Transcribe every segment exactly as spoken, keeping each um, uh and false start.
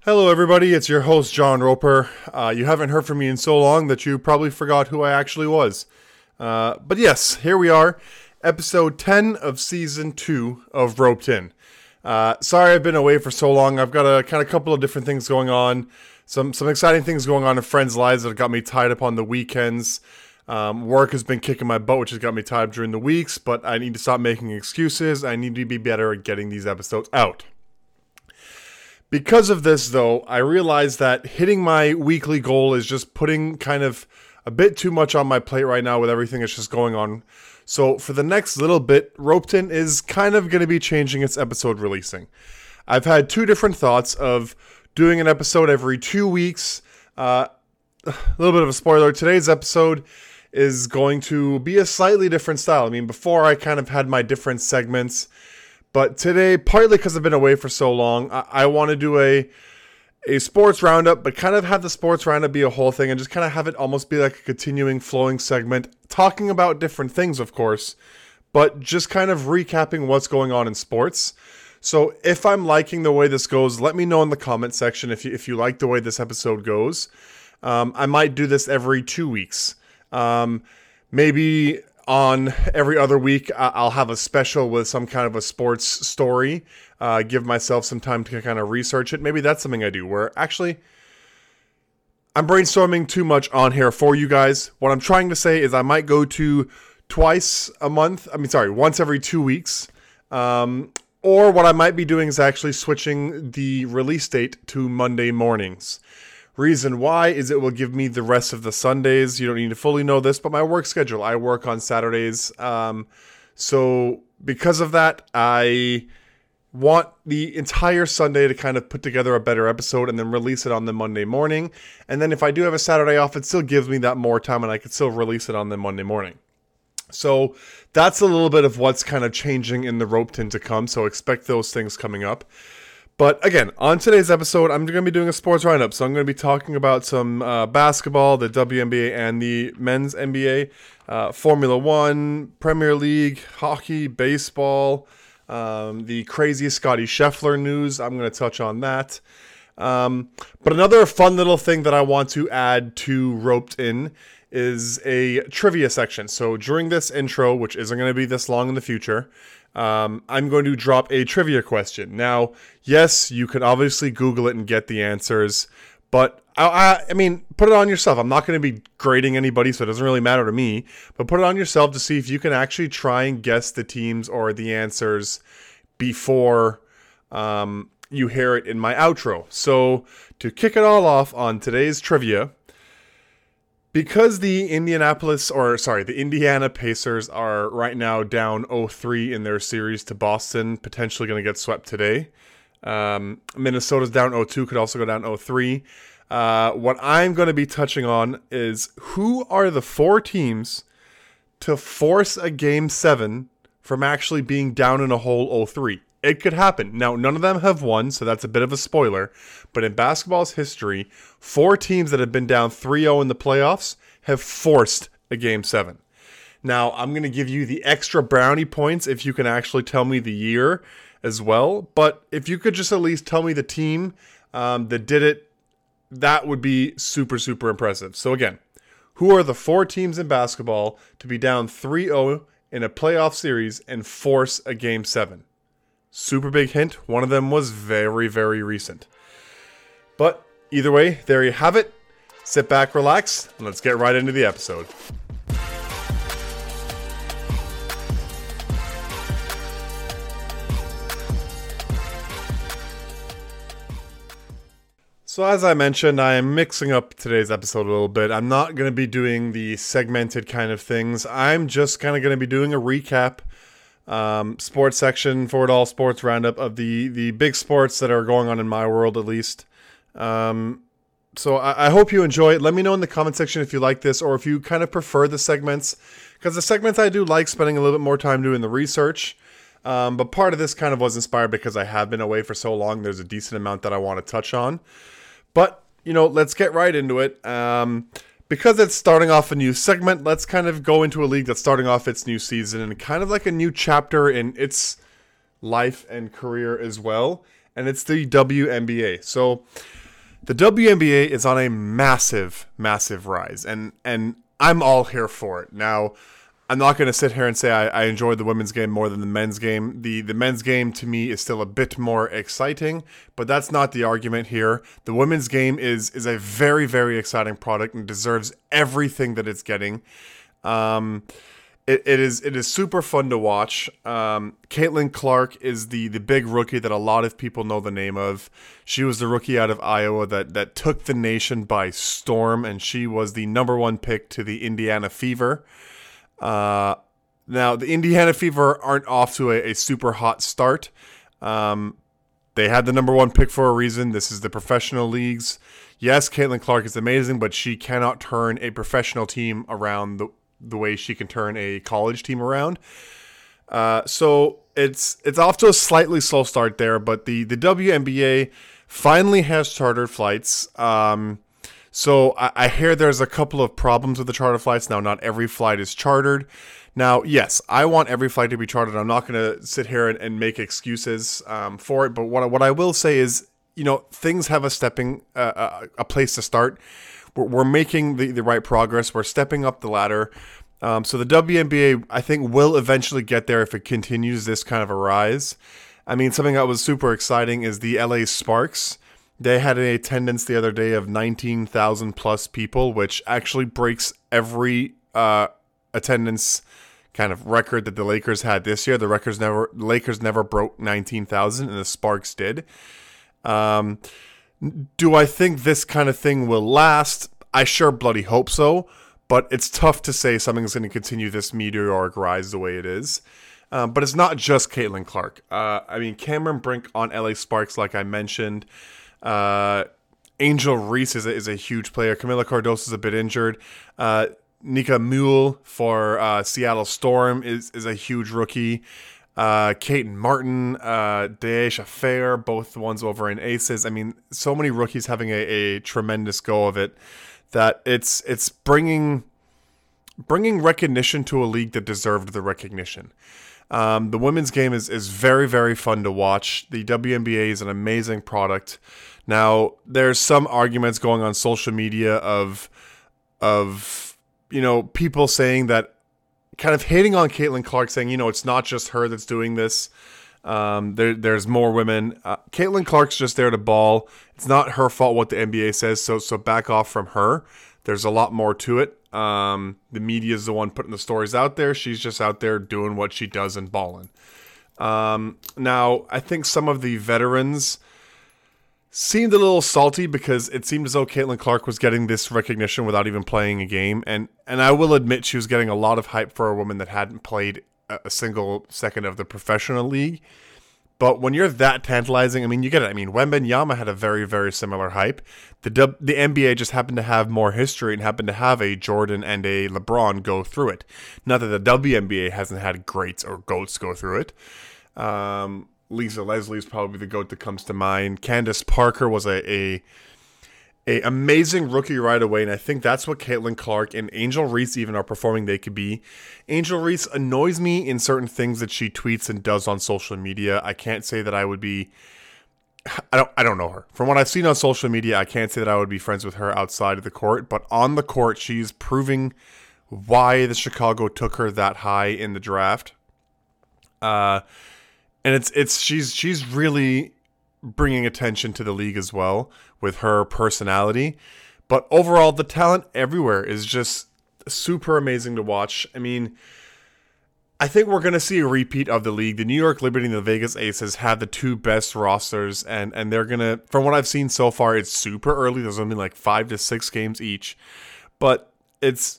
Hello, everybody. It's your host, John Roper. Uh, you haven't heard from me in so long that you probably forgot who I actually was. Uh, but yes, here we are, episode ten of season two of Roped In. Uh, sorry I've been away for so long. I've got a kind of couple of different things going on. Some some exciting things going on in friends' lives that have got me tied up on the weekends. Um, work has been kicking my butt, which has got me tied up during the weeks, but I need to stop making excuses. I need to be better at getting these episodes out. Because of this, though, I realized that hitting my weekly goal is just putting kind of a bit too much on my plate right now with everything that's just going on. So for the next little bit, Roped In is kind of going to be changing its episode releasing. I've had two different thoughts of doing an episode every two weeks. Uh, a little bit of a spoiler, today's episode is going to be a slightly different style. I mean, before I kind of had my different segments. But today, partly because I've been away for so long, I, I want to do a a sports roundup, but kind of have the sports roundup be a whole thing and just kind of have it almost be like a continuing flowing segment, talking about different things, of course, but just kind of recapping what's going on in sports. So if I'm liking the way this goes, let me know in the comment section if you, if you like the way this episode goes. Um, I might do this every two weeks. Um, maybe... On every other week, I'll have a special with some kind of a sports story. Uh, give myself some time to kind of research it. Maybe that's something I do where actually I'm brainstorming too much on here for you guys. What I'm trying to say is I might go to twice a month. I mean, sorry, once every two weeks. Um, or what I might be doing is actually switching the release date to Monday mornings. Reason why is it will give me the rest of the Sundays. You don't need to fully know this, but my work schedule. I work on Saturdays. Um, so because of that, I want the entire Sunday to kind of put together a better episode and then release it on the Monday morning. And then if I do have a Saturday off, it still gives me that more time and I could still release it on the Monday morning. So that's a little bit of what's kind of changing in the Roped In to come. So expect those things coming up. But again, on today's episode, I'm going to be doing a sports roundup. So I'm going to be talking about some uh, basketball, the W N B A and the men's N B A, uh, Formula One, Premier League, hockey, baseball, um, the crazy Scotty Scheffler news. I'm going to touch on that. Um, but another fun little thing that I want to add to Roped In is a trivia section. So during this intro, which isn't going to be this long in the future, Um, I'm going to drop a trivia question. Now, yes, you can obviously Google it and get the answers, but I, I, I mean, put it on yourself. I'm not going to be grading anybody, so it doesn't really matter to me, but put it on yourself to see if you can actually try and guess the teams or the answers before um, you hear it in my outro. So, to kick it all off on today's trivia, because the Indianapolis, or sorry, the Indiana Pacers are right now down oh three in their series to Boston, potentially going to get swept today. Um, Minnesota's down oh two, could also go down oh three. Uh, what I'm going to be touching on is who are the four teams to force a game seven from actually being down in a hole oh three. It could happen. Now, none of them have won, so that's a bit of a spoiler. But in basketball's history, four teams that have been down three oh in the playoffs have forced a Game seven. Now, I'm going to give you the extra brownie points if you can actually tell me the year as well. But if you could just at least tell me the team um, that did it, that would be super, super impressive. So again, who are the four teams in basketball to be down three oh in a playoff series and force a Game seven? Super big hint, one of them was very, very recent. But either way, there you have it. Sit back, relax, and let's get right into the episode. So as I mentioned, I am mixing up today's episode a little bit. I'm not going to be doing the segmented kind of things. I'm just kind of going to be doing a recap Um, sports section for it all, sports roundup of the the big sports that are going on in my world, at least. Um, so I, I hope you enjoy it. Let me know in the comment section if you like this or if you kind of prefer the segments, because the segments I do like spending a little bit more time doing the research. Um, but part of this kind of was inspired because I have been away for so long. There's a decent amount that I want to touch on. But, you know, let's get right into it. Um, Because it's starting off a new segment, let's kind of go into a league that's starting off its new season and kind of like a new chapter in its life and career as well. and it's the W N B A. So the W N B A is on a massive, massive rise, and and I'm all here for it. Now, I'm not going to sit here and say I, I enjoyed the women's game more than the men's game. The the men's game to me is still a bit more exciting, but that's not the argument here. The women's game is is a very, very exciting product and deserves everything that it's getting. Um, it, it is it is super fun to watch. Um, Caitlin Clark is the the big rookie that a lot of people know the name of. She was the rookie out of Iowa that that took the nation by storm, and she was the number one pick to the Indiana Fever. Uh, now, the Indiana Fever aren't off to a, a super hot start. Um, they had the number one pick for a reason. This is the professional leagues. Yes, Caitlin Clark is amazing, but she cannot turn a professional team around the, the way she can turn a college team around. Uh, so it's it's off to a slightly slow start there, but the, the W N B A finally has chartered flights. Um... So I, I hear there's a couple of problems with the charter flights. Now, not every flight is chartered. Now, yes, I want every flight to be chartered. I'm not going to sit here and, and make excuses um, for it. But what I, what I will say is, you know, things have a stepping, uh, a place to start. We're, we're making the, the right progress. We're stepping up the ladder. Um, so the W N B A, I think, will eventually get there if it continues this kind of a rise. I mean, something that was super exciting is the L A Sparks. They had an attendance the other day of nineteen thousand plus people, which actually breaks every uh, attendance kind of record that the Lakers had this year. The Lakers never, Lakers never broke nineteen thousand, and the Sparks did. Um, do I think this kind of thing will last? I sure bloody hope so, but it's tough to say something's going to continue this meteoric rise the way it is. Um, but it's not just Caitlin Clark. Uh, I mean, Cameron Brink on L A Sparks, like I mentioned. Uh, Angel Reese is a, is a huge player. Camila Cardoso is a bit injured. Uh, Nika Mule for uh, Seattle Storm is, is a huge rookie. Uh, Kate Martin, uh, Daisha Fair, both the ones over in Aces. I mean, so many rookies having a, a tremendous go of it that it's it's bringing bringing recognition to a league that deserved the recognition. Um, the women's game is, is very, very fun to watch. The W N B A is an amazing product. Now, there's some arguments going on social media of, of you know, people saying that, kind of hating on Caitlin Clark, saying, you know, it's not just her that's doing this. Um, there, there's more women. Uh, Caitlin Clark's just there to ball. It's not her fault what the N B A says, so so back off from her. There's a lot more to it. Um, the media is the one putting the stories out there. She's just out there doing what she does and balling. Um, now, I think some of the veterans seemed a little salty because it seemed as though Caitlin Clark was getting this recognition without even playing a game. And, and I will admit she was getting a lot of hype for a woman that hadn't played a, a single second of the professional league. But when you're that tantalizing, I mean, you get it. I mean, Wembanyama had a very, very similar hype. The the N B A just happened to have more history and happened to have a Jordan and a LeBron go through it. Not that the W N B A hasn't had greats or GOATs go through it. Um, Lisa Leslie is probably the GOAT that comes to mind. Candace Parker was a, a a amazing rookie right away, and I think that's what Caitlin Clark and Angel Reese even are performing they could be. Angel Reese annoys me in certain things that she tweets and does on social media. I can't say that I would be I don't I don't know her. From what I've seen on social media, I can't say that I would be friends with her outside of the court, but on the court she's proving why the Chicago took her that high in the draft. Uh and it's it's she's she's really bringing attention to the league as well with her personality. But overall, the talent everywhere is just super amazing to watch. I mean, I think we're going to see a repeat of the league. The New York Liberty and the Vegas Aces have the two best rosters, and, and they're going to, from what I've seen so far, it's super early. There's only like five to six games each. But it's,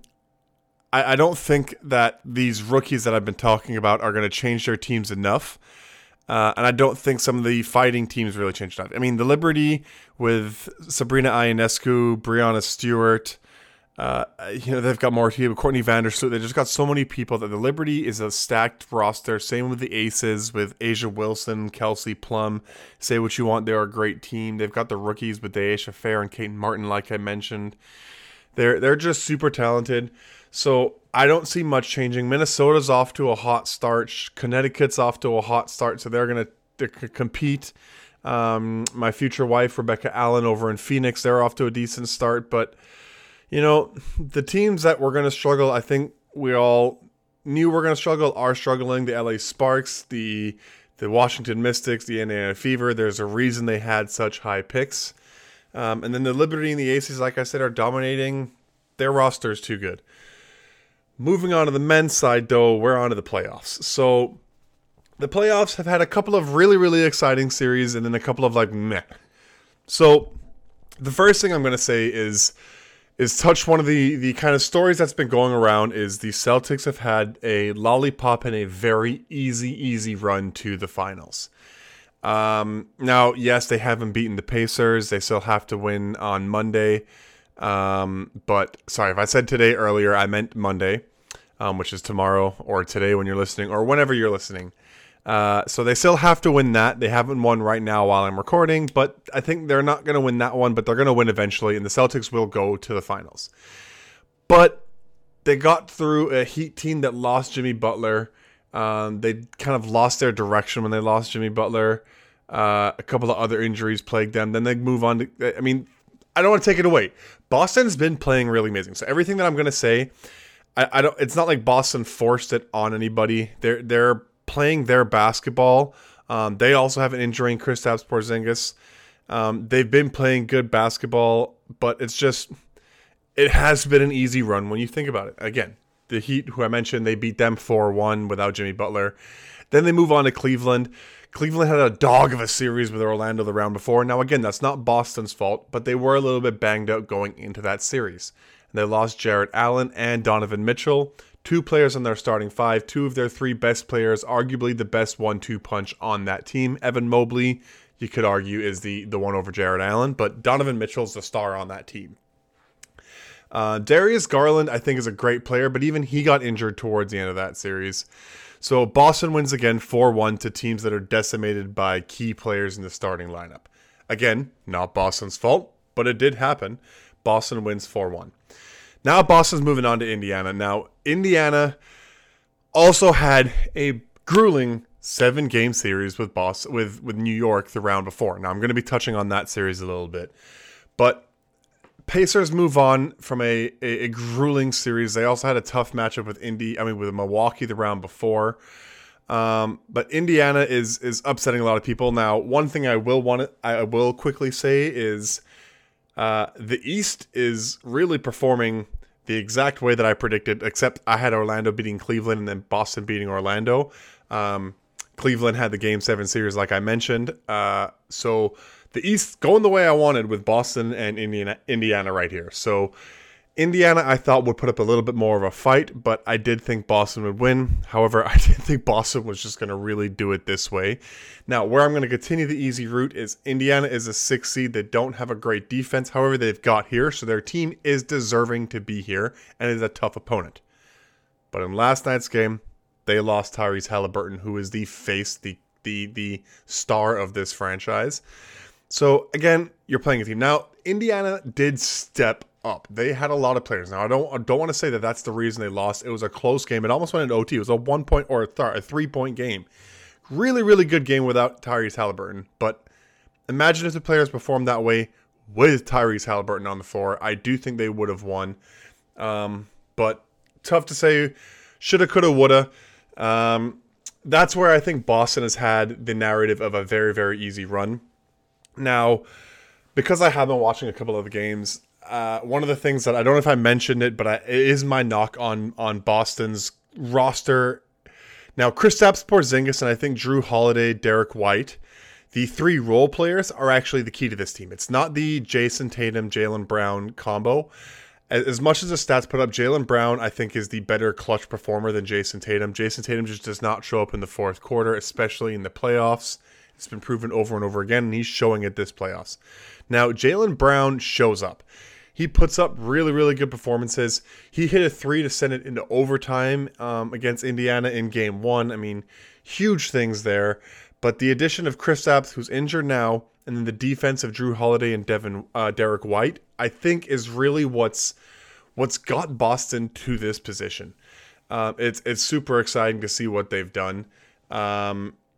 I, I don't think that these rookies that I've been talking about are going to change their teams enough. Uh, and I don't think some of the fighting teams really changed that. I mean, the Liberty with Sabrina Ionescu, Breanna Stewart, uh, you know, they've got more team. Courtney Vandersloot. They just got so many people that the Liberty is a stacked roster. Same with the Aces with Asia Wilson, Kelsey Plum. Say what you want, they're a great team. They've got the rookies with Daisha Fair and Kate Martin, like I mentioned. They're they're just super talented. So I don't see much changing. Minnesota's off to a hot start. Connecticut's off to a hot start. So they're going to to c- compete. Um, my future wife, Rebecca Allen, over in Phoenix, they're off to a decent start. But, you know, the teams that were going to struggle, I think we all knew were going to struggle, are struggling. The L A Sparks, the the Washington Mystics, the Indiana Fever. There's a reason they had such high picks. Um, and then the Liberty and the Aces, like I said, are dominating. Their roster is too good. Moving on to the men's side, though, we're on to the playoffs. So the playoffs have had a couple of really, really exciting series and then a couple of like meh. So the first thing I'm going to say is is touch one of the, the kind of stories that's been going around is the Celtics have had a lollipop and a very easy, easy run to the finals. Um, now, yes, they haven't beaten the Pacers. They still have to win on Monday. Um, but sorry, if I said today earlier, I meant Monday, um, which is tomorrow or today when you're listening or whenever you're listening. Uh, so they still have to win that. They haven't won right now while I'm recording, but I think they're not going to win that one, but they're going to win eventually, and the Celtics will go to the finals. But they got through a Heat team that lost Jimmy Butler. Um, they kind of lost their direction when they lost Jimmy Butler. Uh, a couple of other injuries plagued them. Then they move on to, I mean, I don't want to take it away. Boston's been playing really amazing. So everything that I'm going to say, I, I don't, it's not like Boston forced it on anybody. They're, they're, playing their basketball. Um, they also have an injury in Kristaps Porzingis. Um, they've been playing good basketball, but it's just, it has been an easy run when you think about it. Again, the Heat, who I mentioned, they beat them four one without Jimmy Butler. Then they move on to Cleveland. Cleveland had a dog of a series with Orlando the round before. Now, again, that's not Boston's fault, but they were a little bit banged out going into that series. And they lost Jarrett Allen and Donovan Mitchell. Two players on their starting five, two of their three best players, arguably the best one two punch on that team. Evan Mobley, you could argue, is the, the one over Jarrett Allen, but Donovan Mitchell's the star on that team. Uh, Darius Garland, I think, is a great player, but even he got injured towards the end of that series. So Boston wins again four one to teams that are decimated by key players in the starting lineup. Again, not Boston's fault, but it did happen. Boston wins four one. Now Boston's moving on to Indiana. Now, Indiana also had a grueling seven-game series with Boston, with, with New York the round before. Now, I'm going to be touching on that series a little bit. But Pacers move on from a, a, a grueling series. They also had a tough matchup with Indy, I mean, with Milwaukee the round before. Um, but Indiana is is upsetting a lot of people. Now, one thing I will want to, I will quickly say is Uh, the East is really performing the exact way that I predicted, except I had Orlando beating Cleveland and then Boston beating Orlando. Um, Cleveland had the Game seven series, like I mentioned. Uh, so the East going the way I wanted with Boston and Indiana, Indiana right here. So Indiana, I thought, would put up a little bit more of a fight, but I did think Boston would win. However, I didn't think Boston was just going to really do it this way. Now, where I'm going to continue the easy route is Indiana is a six seed. They don't have a great defense. However, they've got here, so their team is deserving to be here and is a tough opponent. But in last night's game, they lost Tyrese Halliburton, who is the face, the the the star of this franchise. So again, you're playing a team. Now, Indiana did step up. They had a lot of players. Now, I don't I don't want to say that that's the reason they lost. It was a close game. It almost went into O T. It was a one point or a, th- a three point game. Really, really good game without Tyrese Halliburton. But imagine if the players performed that way with Tyrese Halliburton on the floor. I do think they would have won. Um, but tough to say. Shoulda, coulda, woulda. Um, that's where I think Boston has had the narrative of a very, very easy run. Now, because I have been watching a couple of the games, uh, one of the things that I don't know if I mentioned it, but I, it is my knock on on Boston's roster. Now, Kristaps Porzingis and I think Drew Holiday, Derek White, the three role players are actually the key to this team. It's not the Jason Tatum, Jaylen Brown combo. As much as the stats put up, Jaylen Brown, I think, is the better clutch performer than Jason Tatum. Jason Tatum just does not show up in the fourth quarter, especially in the playoffs. It's been proven over and over again, and he's showing it this playoffs. Now, Jaylen Brown shows up. He puts up really, really good performances. He hit a three to send it into overtime um, against Indiana in game one. I mean, huge things there. But the addition of Kristaps, who's injured now, and then the defense of Drew Holiday and Devin uh, Derek White, I think is really what's what's got Boston to this position. Uh, it's it's super exciting to see what they've done. Um,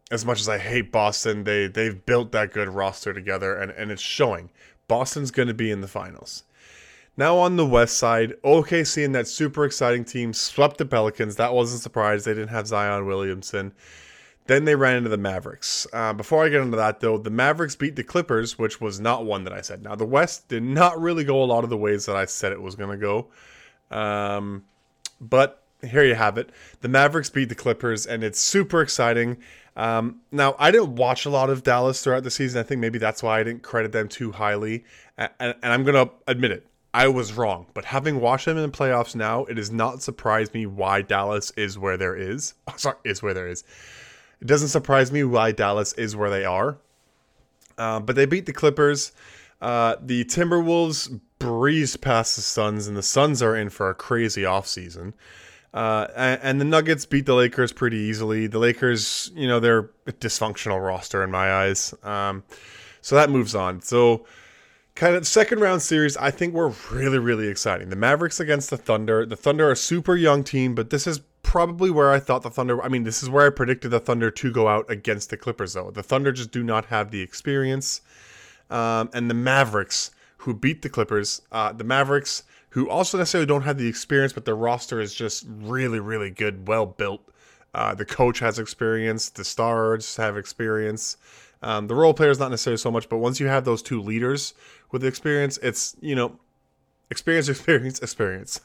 as much as I hate Boston, they they've built that good roster together, and, and it's showing. Boston's going to be in the finals. Now on the West side, O K C and that super exciting team swept the Pelicans. That wasn't a surprise. They didn't have Zion Williamson. Then they ran into the Mavericks. Uh, before I get into that, though, the Mavericks beat the Clippers, which was not one that I said. Now, the West did not really go a lot of the ways that I said it was going to go. Um, but here you have it. The Mavericks beat the Clippers, and it's super exciting. Um, now, I didn't watch a lot of Dallas throughout the season. I think maybe that's why I didn't credit them too highly. And, and, and I'm going to admit it. I was wrong. But having watched them in the playoffs now, it does not surprise me why Dallas is where there is. Oh, sorry, is where there is. It doesn't surprise me why Dallas is where they are. Uh, but they beat the Clippers. Uh, the Timberwolves breezed past the Suns, and the Suns are in for a crazy offseason. Uh, and, and the Nuggets beat the Lakers pretty easily. The Lakers, you know, they're a dysfunctional roster in my eyes. Um, so that moves on. So kind of second round series, I think we're really, really exciting. The Mavericks against the Thunder. The Thunder are a super young team, but this is probably where I thought the Thunder, I mean, this is where I predicted the Thunder to go out against the Clippers, though. The Thunder just do not have the experience. Um, and the Mavericks, who beat the Clippers, uh, the Mavericks, who also necessarily don't have the experience, but their roster is just really, really good, well built. Uh, the coach has experience. The stars have experience. Um, the role players not necessarily so much, but once you have those two leaders with experience, it's, you know, experience, experience, experience.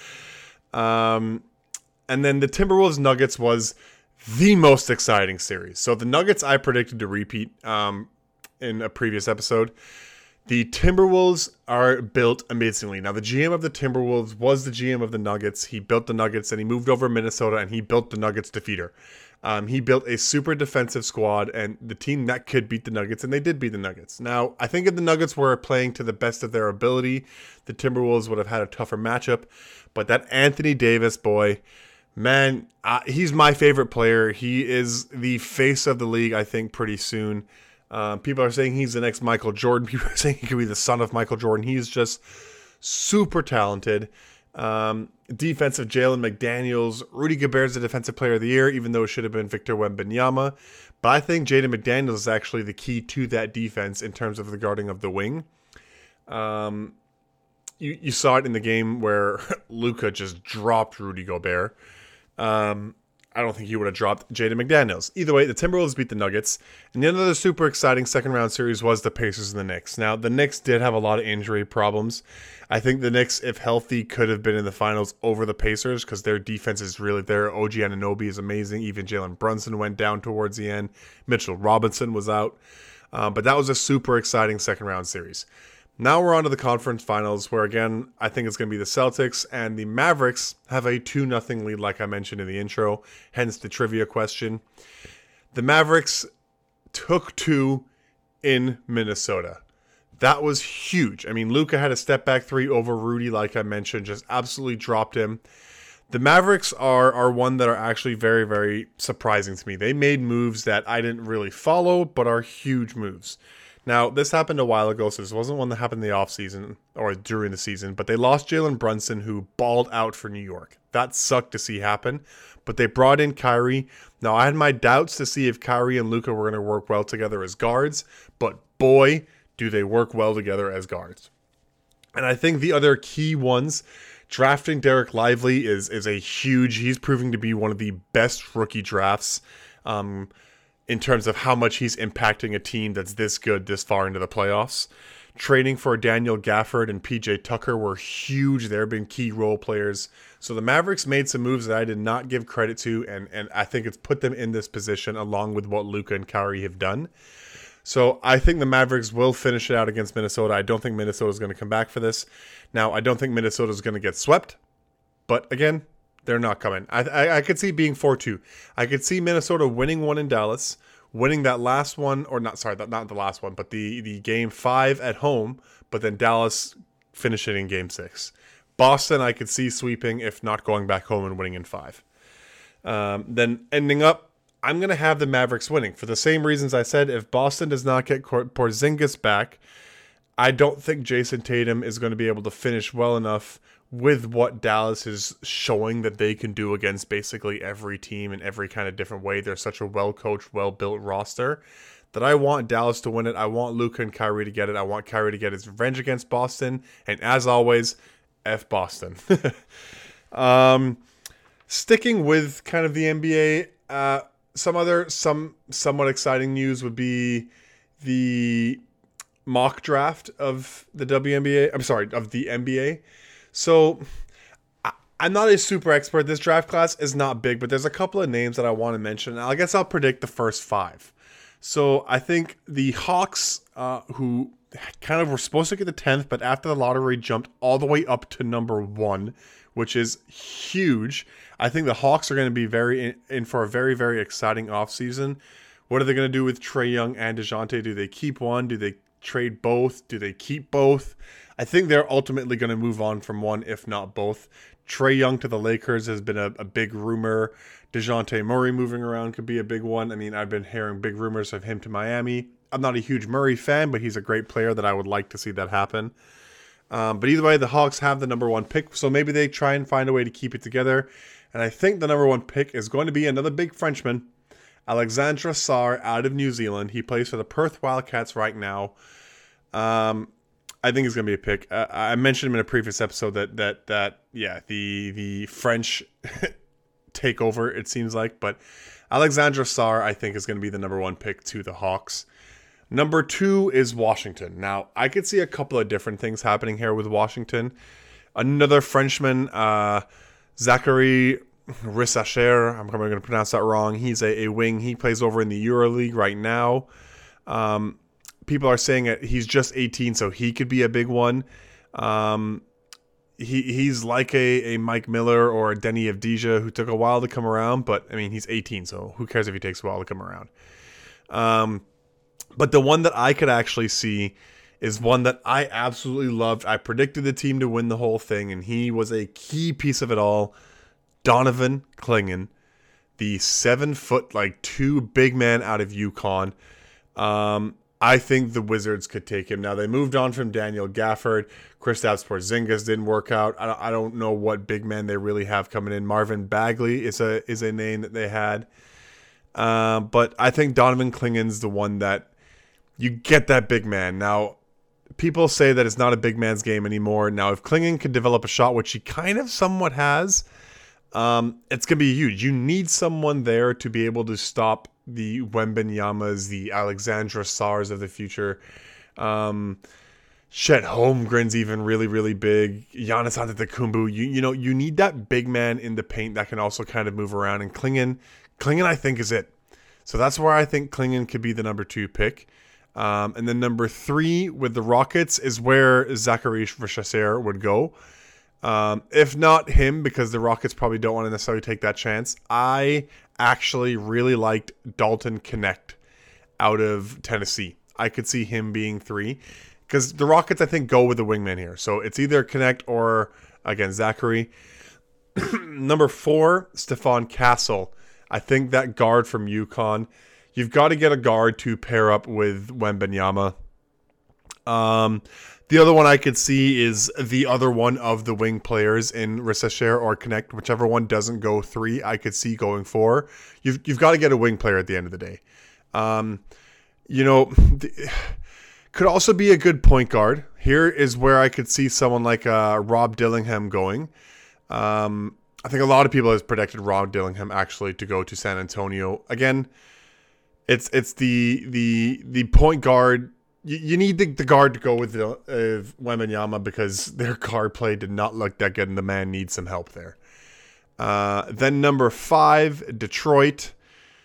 um, and then the Timberwolves Nuggets was the most exciting series. So the Nuggets I predicted to repeat um, in a previous episode. The Timberwolves are built amazingly. Now, the G M of the Timberwolves was the G M of the Nuggets. He built the Nuggets, and he moved over to Minnesota, and he built the Nuggets defeater. Um, he built a super defensive squad, and the team that could beat the Nuggets, and they did beat the Nuggets. Now, I think if the Nuggets were playing to the best of their ability, the Timberwolves would have had a tougher matchup. But that Anthony Davis boy, man, uh, he's my favorite player. He is the face of the league, I think, pretty soon. Uh, people are saying he's the next Michael Jordan. People are saying he could be the son of Michael Jordan. He's just super talented. Um, defensive Jalen McDaniels. Rudy Gobert's the defensive player of the year, even though it should have been Victor Wembanyama. But I think Jaden McDaniels is actually the key to that defense in terms of the guarding of the wing. Um, you, you saw it in the game where Luka just dropped Rudy Gobert. Um, I don't think he would have dropped Jaden McDaniels. Either way, the Timberwolves beat the Nuggets. And the other super exciting second round series was the Pacers and the Knicks. Now, the Knicks did have a lot of injury problems. I think the Knicks, if healthy, could have been in the finals over the Pacers because their defense is really there. O G Anunoby is amazing. Even Jalen Brunson went down towards the end. Mitchell Robinson was out. Uh, but that was a super exciting second round series. Now we're on to the conference finals where, again, I think it's going to be the Celtics and the Mavericks have a two nothing lead like I mentioned in the intro, hence the trivia question. The Mavericks took two in Minnesota. That was huge. I mean, Luka had a step back three over Rudy like I mentioned, just absolutely dropped him. The Mavericks are, are one that are actually very, very surprising to me. They made moves that I didn't really follow, but are huge moves. Now, this happened a while ago, so this wasn't one that happened in the offseason or during the season, but they lost Jalen Brunson, who balled out for New York. That sucked to see happen, but they brought in Kyrie. Now, I had my doubts to see if Kyrie and Luka were going to work well together as guards, but boy, do they work well together as guards. And I think the other key ones, drafting Derek Lively is, is a huge, he's proving to be one of the best rookie drafts, um, in terms of how much he's impacting a team that's this good this far into the playoffs. Trading for Daniel Gafford and P J Tucker were huge. They've been key role players. So the Mavericks made some moves that I did not give credit to, and, and I think it's put them in this position along with what Luka and Kyrie have done. So I think the Mavericks will finish it out against Minnesota. I don't think Minnesota is going to come back for this. Now, I don't think Minnesota is going to get swept, but again, they're not coming. I, I I could see being four two. I could see Minnesota winning one in Dallas, winning that last one, or not, sorry, not the last one, but the, the game five at home, but then Dallas finishing in game six. Boston, I could see sweeping, if not going back home and winning in five. Um, then ending up, I'm going to have the Mavericks winning. For the same reasons I said, if Boston does not get Porzingis back, I don't think Jason Tatum is going to be able to finish well enough with what Dallas is showing that they can do against basically every team in every kind of different way. They're such a well-coached, well-built roster that I want Dallas to win it. I want Luka and Kyrie to get it. I want Kyrie to get his revenge against Boston. And as always, F Boston. um, sticking with kind of the N B A, uh, some other, some somewhat exciting news would be the mock draft of the W N B A. I'm sorry, of the N B A. So I, I'm not a super expert. This draft class is not big, but there's a couple of names that I want to mention. I guess I'll predict the first five. So I think the Hawks, uh, who kind of were supposed to get the tenth, but after the lottery jumped all the way up to number one, which is huge. I think the Hawks are going to be very in, in for a very, very exciting offseason. What are they going to do with Trae Young and DeJounte? Do they keep one? Do they trade both? Do they keep both? I think they're ultimately going to move on from one, if not both. Trae Young to the Lakers has been a, a big rumor. DeJounte Murray moving around could be a big one. I mean, I've been hearing big rumors of him to Miami. I'm not a huge Murray fan, but he's a great player that I would like to see that happen. Um, but either way, the Hawks have the number one pick, so maybe they try and find a way to keep it together. And I think the number one pick is going to be another big Frenchman, Alexandre Sarr out of New Zealand. He plays for the Perth Wildcats right now. Um, I think he's going to be a pick. Uh, I mentioned him in a previous episode that that that yeah, the the French takeover, it seems like, but Alexandre Sarr I think is going to be the number one pick to the Hawks. Number two is Washington. Now I could see a couple of different things happening here with Washington. Another Frenchman, uh, Zachary Rissacher. I'm probably going to pronounce that wrong. He's a, a wing. He plays over in the EuroLeague right now. Um, people are saying that he's just eighteen, so he could be a big one. Um, he he's like a, a Mike Miller or a Denny Avdija who took a while to come around, but I mean he's eighteen, so who cares if he takes a while to come around. Um, but the one that I could actually see is one that I absolutely loved. I predicted the team to win the whole thing, and he was a key piece of it all. Donovan Clingan, the seven foot like two big man out of UConn. Um, I think the Wizards could take him. Now, they moved on from Daniel Gafford. Kristaps Porzingis didn't work out. I don't, I don't know what big men they really have coming in. Marvin Bagley is a is a name that they had. Uh, but I think Donovan Clingan's the one that you get that big man. Now, people say that it's not a big man's game anymore. Now, if Clingan could develop a shot, which he kind of somewhat has, um, it's going to be huge. You need someone there to be able to stop the Wembanyamas, the Alexandre Sarrs of the future. Um, Chet Holmgren's even really, really big. Giannis Antetokounmpo. You, you know, you need that big man in the paint that can also kind of move around. And Clingan, Clingan, I think, is it. So that's where I think Clingan could be the number two pick. Um, and then number three with the Rockets is where Zachary Rissacher would go. Um, if not him, because the Rockets probably don't want to necessarily take that chance. I actually really liked Dalton Knecht out of Tennessee. I could see him being three, because the Rockets, I think, go with the wingman here. So it's either Knecht or, again, Zachary. Number four, Stephon Castle. I think that guard from UConn. You've got to get a guard to pair up with Wembanyama. Um, the other one I could see is the other one of the wing players in Rissacher or Knecht, whichever one doesn't go three, I could see going four. You've you've got to get a wing player at the end of the day. Um, you know, the, could also be a good point guard. Here is where I could see someone like uh, Rob Dillingham going. Um, I think a lot of people have predicted Rob Dillingham actually to go to San Antonio. Again, it's it's the the the point guard. You, you need the, the guard to go with the, uh, Wembanyama, because their guard play did not look that good, and the man needs some help there. Uh, then number five, Detroit.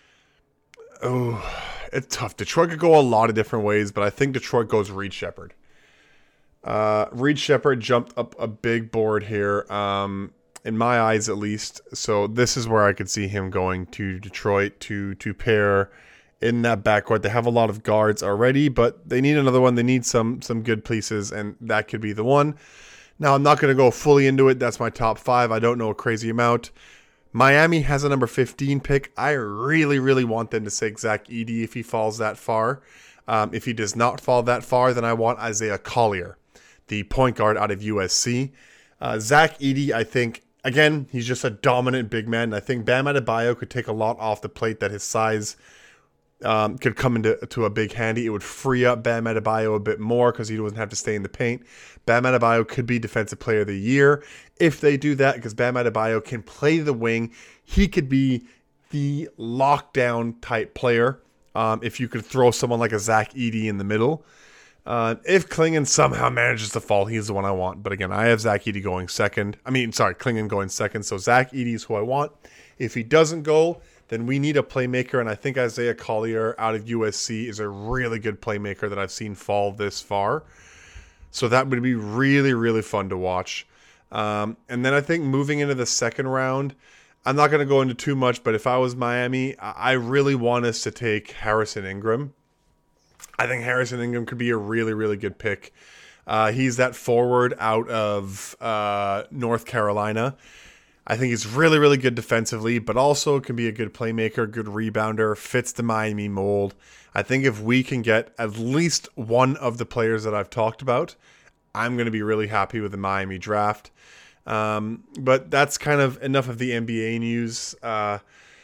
Oh, it's tough. Detroit could go a lot of different ways, but I think Detroit goes Reed Sheppard. Uh, Reed Sheppard jumped up a big board here, um, in my eyes at least. So this is where I could see him going to Detroit to to pair in that backcourt. They have a lot of guards already, but they need another one. They need some some good pieces, and that could be the one. Now, I'm not going to go fully into it. That's my top five. I don't know a crazy amount. Miami has a number fifteen pick. I really, really want them to take Zach Edey if he falls that far. Um, if he does not fall that far, then I want Isaiah Collier, the point guard out of U S C. Uh, Zach Edey, I think, again, he's just a dominant big man. I think Bam Adebayo could take a lot off the plate that his size um, could come into to a big handy. It would free up Bam Adebayo a bit more because he doesn't have to stay in the paint. Bam Adebayo could be Defensive Player of the Year if they do that, because Bam Adebayo can play the wing. He could be the lockdown type player um, if you could throw someone like a Zach Edey in the middle. Uh, if Klingon somehow manages to fall, he's the one I want. But again, I have Zach Edey going second. I mean, sorry, Klingon going second. So Zach Edey is who I want. If he doesn't go, then we need a playmaker. And I think Isaiah Collier out of U S C is a really good playmaker that I've seen fall this far. So that would be really, really fun to watch. Um, and then I think moving into the second round, I'm not going to go into too much, but if I was Miami, I really want us to take Harrison Ingram. I think Harrison Ingram could be a really, really good pick. Uh, he's that forward out of uh, North Carolina. I think he's really, really good defensively, but also can be a good playmaker, good rebounder, fits the Miami mold. I think if we can get at least one of the players that I've talked about, I'm going to be really happy with the Miami draft. Um, but that's kind of enough of the N B A news. Uh,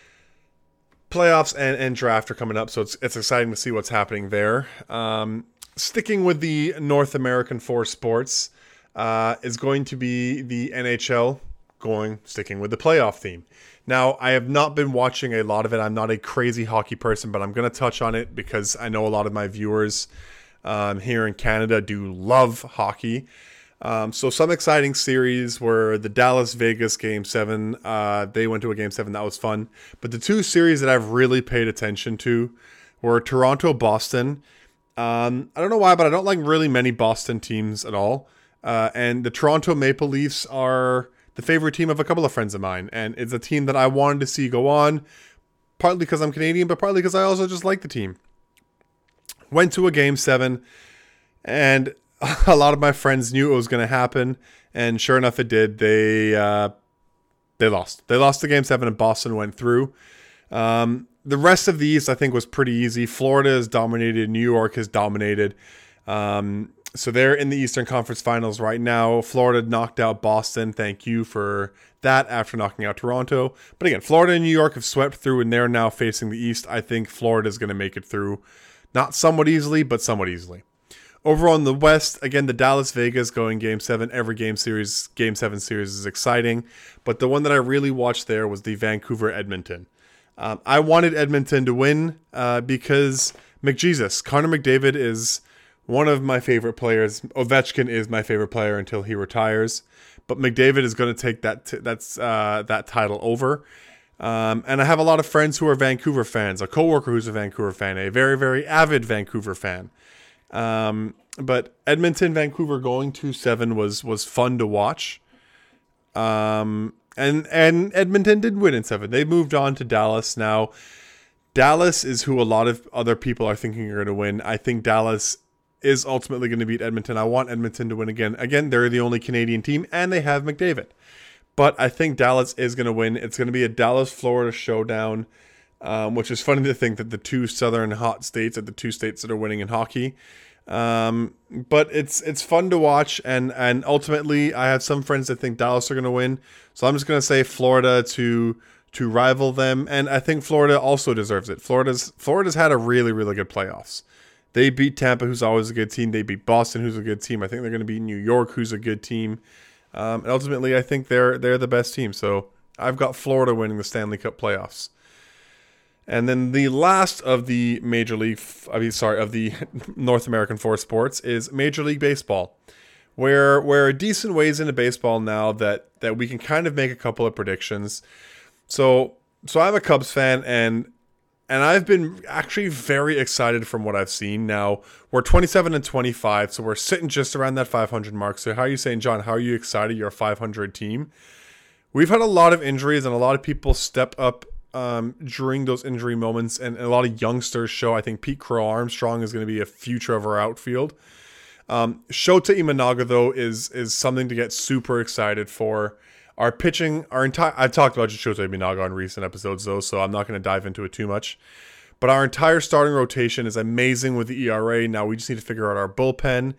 Playoffs and, and draft are coming up, so it's it's exciting to see what's happening there. Um, sticking with the North American four sports uh, is going to be the N H L, going sticking with the playoff theme. Now, I have not been watching a lot of it. I'm not a crazy hockey person, but I'm going to touch on it because I know a lot of my viewers um, here in Canada do love hockey. Um, so some exciting series were the Dallas-Vegas Game seven. Uh, they went to a Game seven. That was fun. But the two series that I've really paid attention to were Toronto-Boston. Um, I don't know why, but I don't like really many Boston teams at all. Uh, and the Toronto Maple Leafs are the favorite team of a couple of friends of mine. And it's a team that I wanted to see go on, partly because I'm Canadian, but partly because I also just like the team. Went to a Game seven, and a lot of my friends knew it was going to happen, and sure enough, it did. They uh, they lost. They lost the Game seven, and Boston went through. Um, the rest of the East, I think, was pretty easy. Florida has dominated. New York has dominated. Um, so they're in the Eastern Conference Finals right now. Florida knocked out Boston. Thank you for that after knocking out Toronto. But again, Florida and New York have swept through, and they're now facing the East. I think Florida is going to make it through. Not somewhat easily, but somewhat easily. Over on the West, again, the Dallas-Vegas going Game seven. Every game series, Game seven series is exciting. But the one that I really watched there was the Vancouver-Edmonton. Um, I wanted Edmonton to win uh, because McJesus, Connor McDavid is one of my favorite players. Ovechkin is my favorite player until he retires. But McDavid is going to take that t- that's uh, that title over. Um, and I have a lot of friends who are Vancouver fans. A coworker who's a Vancouver fan. A very, very avid Vancouver fan. Um, but Edmonton, Vancouver going two seven was, was fun to watch. Um, and, and Edmonton did win in seven. They moved on to Dallas. Now, Dallas is who a lot of other people are thinking are going to win. I think Dallas is ultimately going to beat Edmonton. I want Edmonton to win again. Again, they're the only Canadian team, and they have McDavid. But I think Dallas is going to win. It's going to be a Dallas-Florida showdown, um, which is funny to think that the two southern hot states are the two states that are winning in hockey. Um, but it's it's fun to watch, and, and ultimately, I have some friends that think Dallas are going to win. So I'm just going to say Florida to to rival them, and I think Florida also deserves it. Florida's Florida's had a really, really good playoffs. They beat Tampa, who's always a good team. They beat Boston, who's a good team. I think they're going to beat New York, who's a good team. Um, and ultimately, I think they're they're the best team. So I've got Florida winning the Stanley Cup playoffs. And then the last of the Major League, I mean, sorry, of the North American four sports is Major League Baseball, where we're a decent ways into baseball now that that we can kind of make a couple of predictions. So so I'm a Cubs fan, and and I've been actually very excited from what I've seen. Now we're twenty-seven and twenty-five, so we're sitting just around that five hundred mark. So how are you saying, John? How are you excited? You're a five hundred team. We've had a lot of injuries, and a lot of people step up um, during those injury moments, and a lot of youngsters show. I think Pete Crow Armstrong is going to be a future of our outfield. Um, Shota Imanaga, though, is is something to get super excited for. Our pitching, our entire, I've talked about Shota Imanaga on recent episodes, though, so I'm not going to dive into it too much. But our entire starting rotation is amazing with the E R A. Now we just need to figure out our bullpen.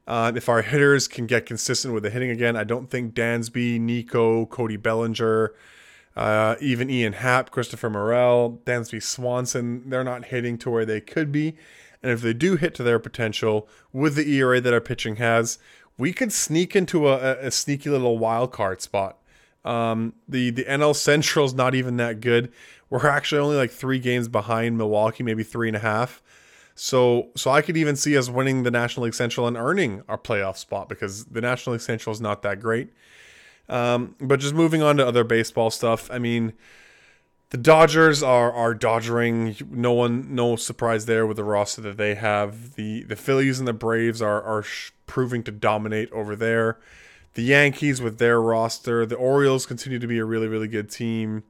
Uh, if our hitters can get consistent with the hitting again, I don't think Dansby, Nico, Cody Bellinger, uh, even Ian Happ, Christopher Morel, Dansby Swanson, they're not hitting to where they could be. And if they do hit to their potential with the E R A that our pitching has, we could sneak into a, a sneaky little wild card spot. Um, the, the N L Central is not even that good. We're actually only like three games behind Milwaukee, maybe three and a half. So so I could even see us winning the National League Central and earning our playoff spot because the National League Central is not that great. Um, but just moving on to other baseball stuff, I mean, the Dodgers are are dodgering. No one, no surprise there with the roster that they have. The the Phillies and the Braves are are sh- proving to dominate over there. The Yankees with their roster. The Orioles continue to be a really really good team.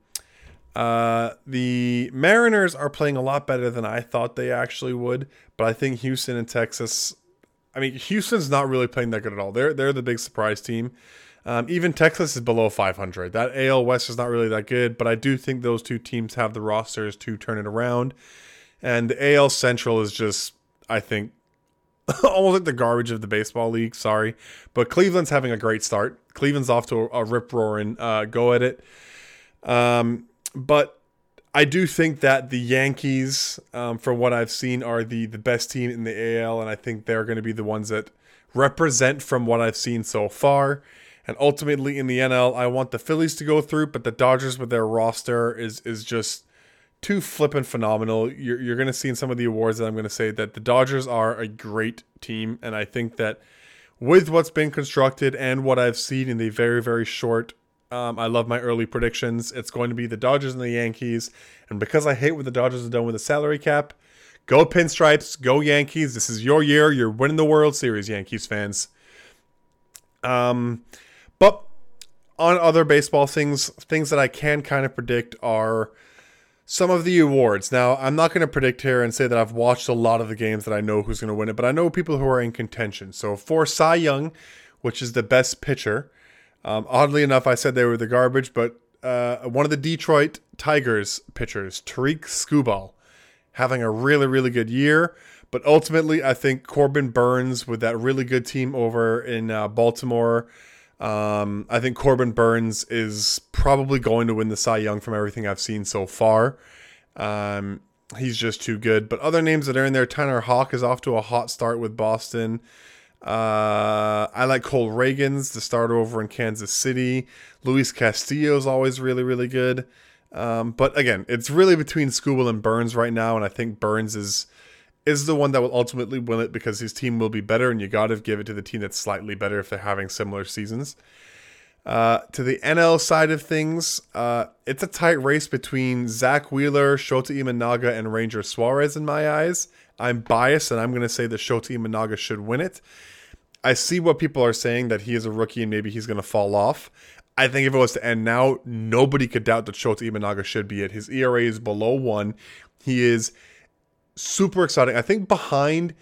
Uh, the Mariners are playing a lot better than I thought they actually would, but I think Houston and Texas. I mean, Houston's not really playing that good at all. They're they're the big surprise team. Um, even Texas is below five hundred. That A L West is not really that good, but I do think those two teams have the rosters to turn it around. And the A L Central is just, I think, almost like the garbage of the baseball league. Sorry, but Cleveland's having a great start. Cleveland's off to a, a rip-roaring uh, go at it. Um. But I do think that the Yankees, um, from what I've seen, are the, the best team in the A L, and I think they're going to be the ones that represent from what I've seen so far. And ultimately in the N L, I want the Phillies to go through, but the Dodgers with their roster is is just too flippin' phenomenal. You're, you're going to see in some of the awards that I'm going to say that the Dodgers are a great team, and I think that with what's been constructed and what I've seen in the very, very short Um, I love my early predictions. It's going to be the Dodgers and the Yankees. And because I hate what the Dodgers have done with the salary cap, go Pinstripes, go Yankees. This is your year. You're winning the World Series, Yankees fans. Um, but on other baseball things, things that I can kind of predict are some of the awards. Now, I'm not going to predict here and say that I've watched a lot of the games that I know who's going to win it, but I know people who are in contention. So for Cy Young, which is the best pitcher, Um, oddly enough, I said they were the garbage, but uh, one of the Detroit Tigers pitchers, Tariq Skubal, having a really, really good year. But ultimately, I think Corbin Burns with that really good team over in uh, Baltimore, um, I think Corbin Burns is probably going to win the Cy Young from everything I've seen so far. Um, he's just too good. But other names that are in there, Tanner Houck is off to a hot start with Boston. Uh, I like Cole Reagans, the starter over in Kansas City. Luis Castillo is always really, really good. Um, but again, it's really between Skubal and Burns right now, and I think Burns is is the one that will ultimately win it because his team will be better, and you got to give it to the team that's slightly better if they're having similar seasons. Uh, to the N L side of things, uh, it's a tight race between Zach Wheeler, Shota Imanaga, and Ranger Suarez in my eyes. I'm biased, and I'm going to say that Shota Imanaga should win it. I see what people are saying, that he is a rookie and maybe he's going to fall off. I think if it was to end now, nobody could doubt that Shota Imanaga should be it. His E R A is below one. He is super exciting. I think behind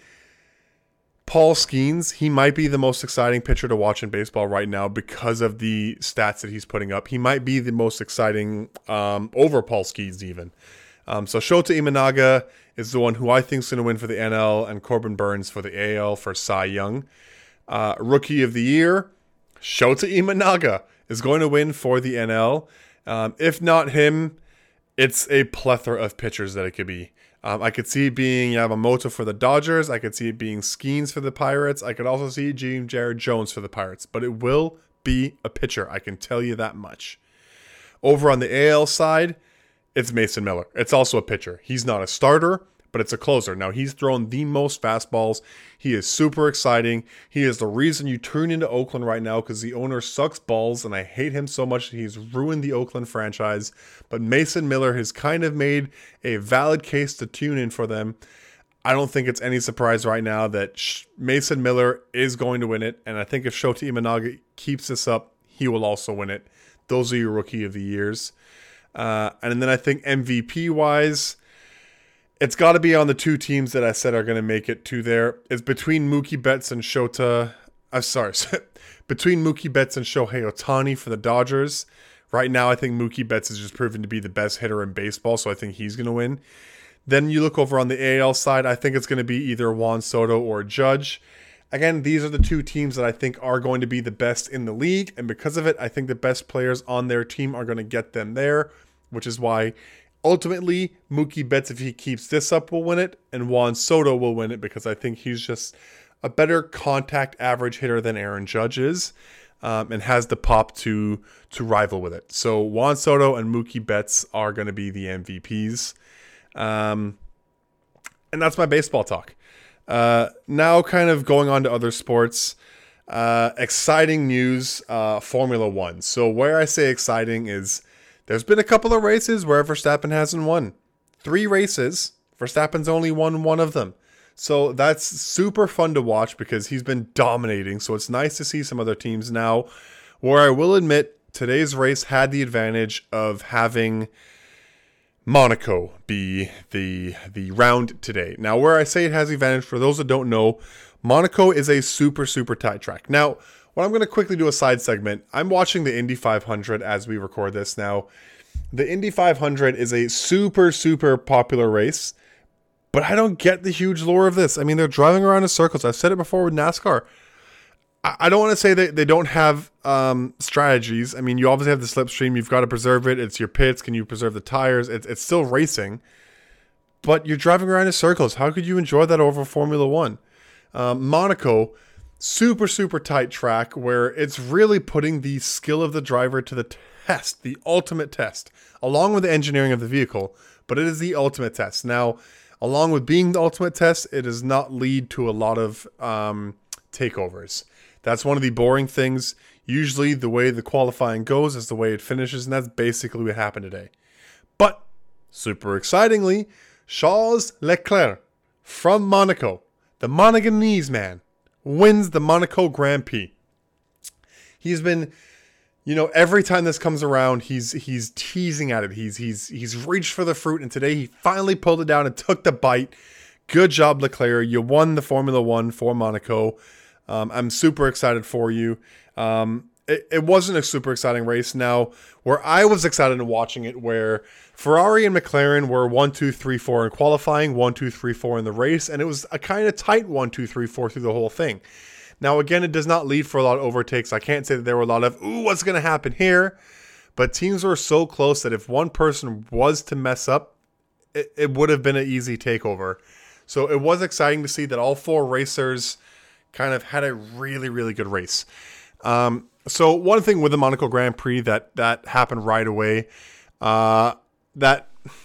Paul Skeens, he might be the most exciting pitcher to watch in baseball right now because of the stats that he's putting up. He might be the most exciting um, over Paul Skeens even. Um, so Shota Imanaga is the one who I think is going to win for the N L, and Corbin Burns for the A L for Cy Young. Uh, Rookie of the Year, Shota Imanaga is going to win for the N L. Um, if not him, it's a plethora of pitchers that it could be. Um, I could see it being Yamamoto for the Dodgers. I could see it being Skeens for the Pirates. I could also see Gene Jared Jones for the Pirates. But it will be a pitcher. I can tell you that much. Over on the A L side, it's Mason Miller. It's also a pitcher. He's not a starter, but it's a closer. Now, he's thrown the most fastballs. He is super exciting. He is the reason you tune into Oakland right now because the owner sucks balls, and I hate him so much. He's ruined the Oakland franchise. But Mason Miller has kind of made a valid case to tune in for them. I don't think it's any surprise right now that Mason Miller is going to win it, and I think if Shota Imanaga keeps this up, he will also win it. Those are your Rookie of the Years. Uh, and then I think M V P-wise, it's got to be on the two teams that I said are going to make it to there. It's between Mookie Betts and Shota. I'm sorry. between Mookie Betts and Shohei Ohtani for the Dodgers. Right now, I think Mookie Betts is just proven to be the best hitter in baseball, so I think he's going to win. Then you look over on the A L side, I think it's going to be either Juan Soto or Judge. Again, these are the two teams that I think are going to be the best in the league. And because of it, I think the best players on their team are going to get them there, which is why ultimately Mookie Betts, if he keeps this up, will win it. And Juan Soto will win it because I think he's just a better contact average hitter than Aaron Judge is. Um, and has the pop to to rival with it. So Juan Soto and Mookie Betts are going to be the M V Ps. Um, and that's my baseball talk. Uh, now kind of going on to other sports. Uh, exciting news, uh, Formula One. So where I say exciting is there's been a couple of races where Verstappen hasn't won. Three races, Verstappen's only won one of them. So that's super fun to watch because he's been dominating. So it's nice to see some other teams now, where I will admit today's race had the advantage of having Monaco be the the round today. Now, where I say it has the advantage, for those that don't know, Monaco is a super, super tight track. Now, what I'm going to quickly do a side segment. I'm watching the Indy five hundred as we record this now. The Indy five hundred is a super, super popular race. But I don't get the huge lure of this. I mean, they're driving around in circles. I've said it before with NASCAR. I, I don't want to say that they don't have um, strategies. I mean, you obviously have the slipstream. You've got to preserve it. It's your pits. Can you preserve the tires? It's, it's still racing. But you're driving around in circles. How could you enjoy that over Formula One? Um, Monaco, super, super tight track where it's really putting the skill of the driver to the test, the ultimate test, along with the engineering of the vehicle. But it is the ultimate test. Now, along with being the ultimate test, it does not lead to a lot of um, takeovers. That's one of the boring things. Usually the way the qualifying goes is the way it finishes, and that's basically what happened today. But, super excitingly, Charles Leclerc from Monaco, the Monegasque man, wins the Monaco Grand Prix. He's been... You know, every time this comes around, he's he's teasing at it. He's he's he's reached for the fruit, and today he finally pulled it down and took the bite. Good job, Leclerc. You won the Formula One for Monaco. Um, I'm super excited for you. Um, it, it wasn't a super exciting race. Now, where I was excited in watching it, where Ferrari and McLaren were one, two, three, four in qualifying, one, two, three, four in the race, and it was a kind of tight one, two, three, four through the whole thing. Now, again, it does not lead for a lot of overtakes. I can't say that there were a lot of, ooh, what's going to happen here? But teams were so close that if one person was to mess up, it, it would have been an easy takeover. So it was exciting to see that all four racers kind of had a really, really good race. Um, so one thing with the Monaco Grand Prix that, that happened right away, uh, that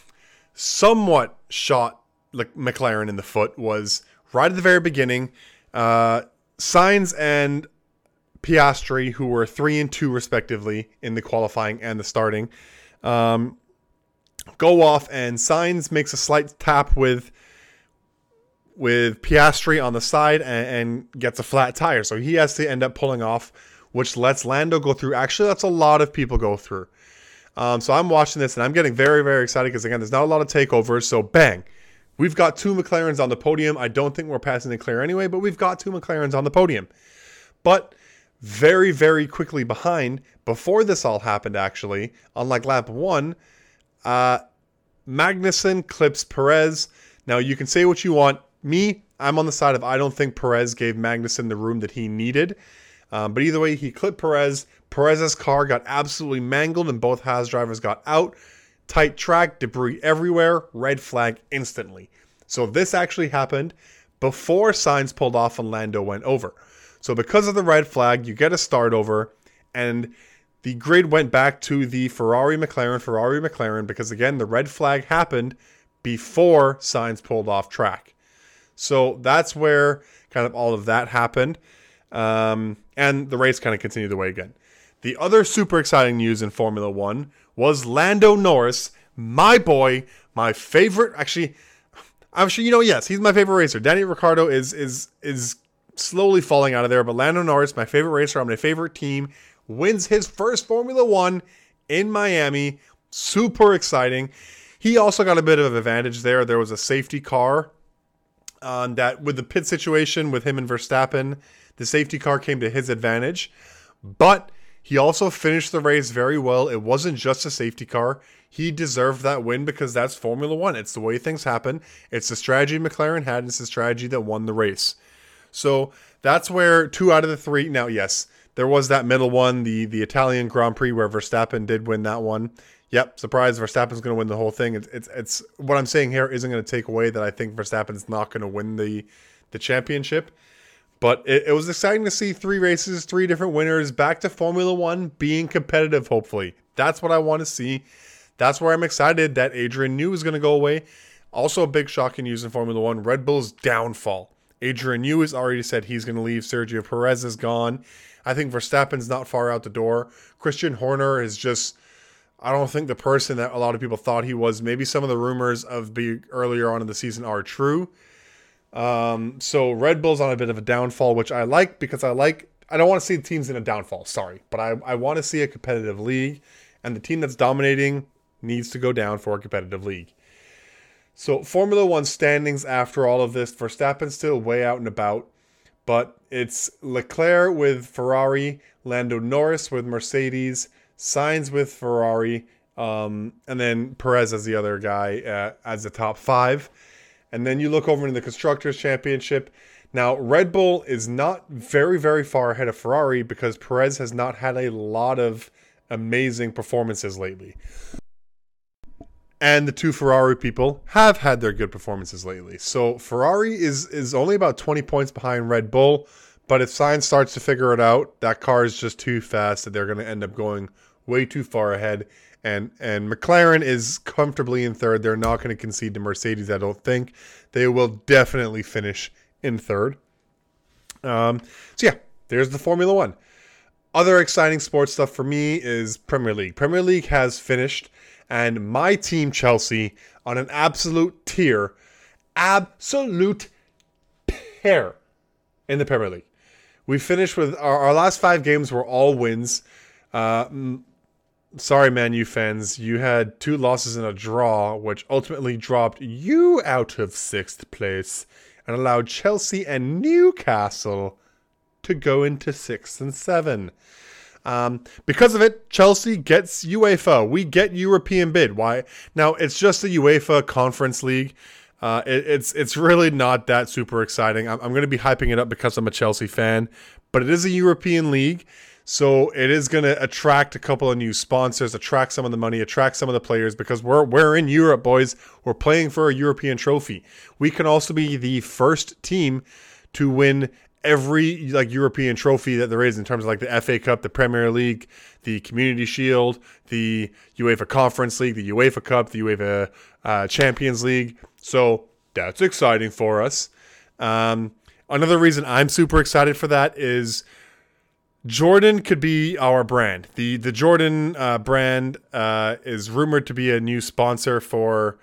somewhat shot McLaren in the foot was right at the very beginning, uh, Sainz and Piastri, who were three and two respectively in the qualifying and the starting, um, go off, and Sainz makes a slight tap with with Piastri on the side and, and gets a flat tire. So he has to end up pulling off, which lets Lando go through. Actually, that's a lot of people go through. Um, so I'm watching this, and I'm getting very, very excited because, again, there's not a lot of takeovers. So bang. We've got two McLarens on the podium. I don't think we're passing Leclerc anyway, but we've got two McLarens on the podium. But very, very quickly behind, before this all happened actually, on like lap one, uh, Magnussen clips Perez. Now you can say what you want. Me, I'm on the side of I don't think Perez gave Magnussen the room that he needed. Um, but either way, he clipped Perez. Perez's car got absolutely mangled and both Haas drivers got out. Tight track, debris everywhere, red flag instantly. So this actually happened before Sainz pulled off and Lando went over. So because of the red flag, you get a start over, and the grid went back to the Ferrari McLaren, Ferrari McLaren, because again, the red flag happened before Sainz pulled off track. So that's where kind of all of that happened. Um, and the race kind of continued the way again. The other super exciting news in Formula One was Lando Norris, my boy, my favorite. Actually, I'm sure you know. Yes, he's my favorite racer. Danny Ricciardo is is is slowly falling out of there, but Lando Norris, my favorite racer on my favorite team, wins his first Formula One in Miami. Super exciting. He also got a bit of an advantage there. There was a safety car um, that, with the pit situation with him and Verstappen, the safety car came to his advantage, but he also finished the race very well. It wasn't just a safety car. He deserved that win because that's Formula One. It's the way things happen. It's the strategy McLaren had, and it's the strategy that won the race. So That's where two out of the three. Now, yes, there was that middle one, the the Italian Grand Prix, where Verstappen did win that one. Yep, surprise, Verstappen's going to win the whole thing. It's, it's it's what I'm saying here isn't going to take away that I think Verstappen's not going to win the the championship. But it, it was exciting to see three races, three different winners, back to Formula One, being competitive, hopefully. That's what I want to see. That's where I'm excited that Adrian Newey is going to go away. Also a big shocking news in Formula One, Red Bull's downfall. Adrian Newey has already said he's going to leave. Sergio Perez is gone. I think Verstappen's not far out the door. Christian Horner is just, I don't think the person that a lot of people thought he was. Maybe some of the rumors of be earlier on in the season are true. Um, so Red Bull's on a bit of a downfall, which I like because I like, I don't want to see the teams in a downfall, sorry. But I, I want to see a competitive league, and the team that's dominating needs to go down for a competitive league. So Formula One standings after all of this, Verstappen's still way out and about, but it's Leclerc with Ferrari, Lando Norris with Mercedes, Sainz with Ferrari, um, and then Perez as the other guy uh, as the top five. And then you look over in the Constructors' Championship. Now, Red Bull is not very, very far ahead of Ferrari because Perez has not had a lot of amazing performances lately. And the two Ferrari people have had their good performances lately. So Ferrari is is only about twenty points behind Red Bull. But if Sainz starts to figure it out, that car is just too fast that they're going to end up going way too far ahead. And and McLaren is comfortably in third. They're not going to concede to Mercedes, I don't think. They will definitely finish in third. Um, so yeah, there's the Formula One. Other exciting sports stuff for me is Premier League. Premier League has finished. And my team, Chelsea, on an absolute tear, absolute tear in the Premier League. We finished with our, our last five games were all wins. Uh, sorry, Man U fans, you had two losses and a draw, which ultimately dropped you out of sixth place and allowed Chelsea and Newcastle to go into sixth and seven. Um, because of it, Chelsea gets UEFA. We get European bid. Why? Now, it's just a UEFA Conference League. Uh, it, it's it's really not that super exciting. I'm, I'm going to be hyping it up because I'm a Chelsea fan. But it is a European league, so it is going to attract a couple of new sponsors, attract some of the money, attract some of the players, because we're, we're in Europe, boys. We're playing for a European trophy. We can also be the first team to win every like European trophy that there is in terms of like the F A Cup, the Premier League, the Community Shield, the UEFA Conference League, the UEFA Cup, the UEFA uh, Champions League. So that's exciting for us. Um, another reason I'm super excited for that is Jordan could be our brand. The the Jordan uh, brand uh, is rumored to be a new sponsor for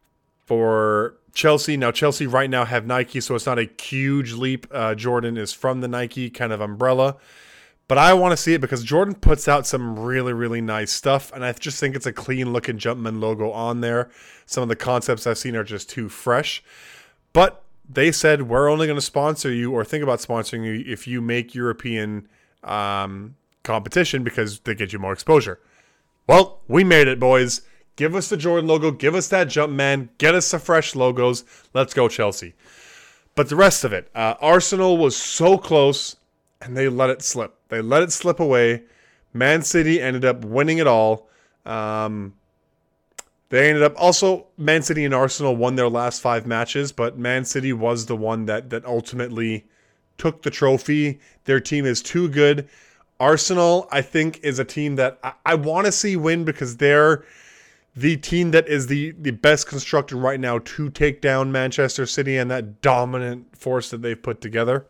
for Chelsea. Now, Chelsea right now have Nike, so it's not a huge leap. Uh, Jordan is from the Nike kind of umbrella. But I want to see it because Jordan puts out some really, really nice stuff. And I just think it's a clean-looking Jumpman logo on there. Some of the concepts I've seen are just too fresh. But they said, we're only going to sponsor you or think about sponsoring you if you make European um, competition because they get you more exposure. Well, we made it, boys. Give us the Jordan logo. Give us that Jumpman. Get us some fresh logos. Let's go, Chelsea. But the rest of it, uh, Arsenal was so close, and they let it slip. They let it slip away. Man City ended up winning it all. Um, they ended up also, Man City and Arsenal won their last five matches, but Man City was the one that that ultimately took the trophy. Their team is too good. Arsenal, I think, is a team that I, I want to see win because they're the team that is the, the best constructed right now to take down Manchester City and that dominant force that they've put together.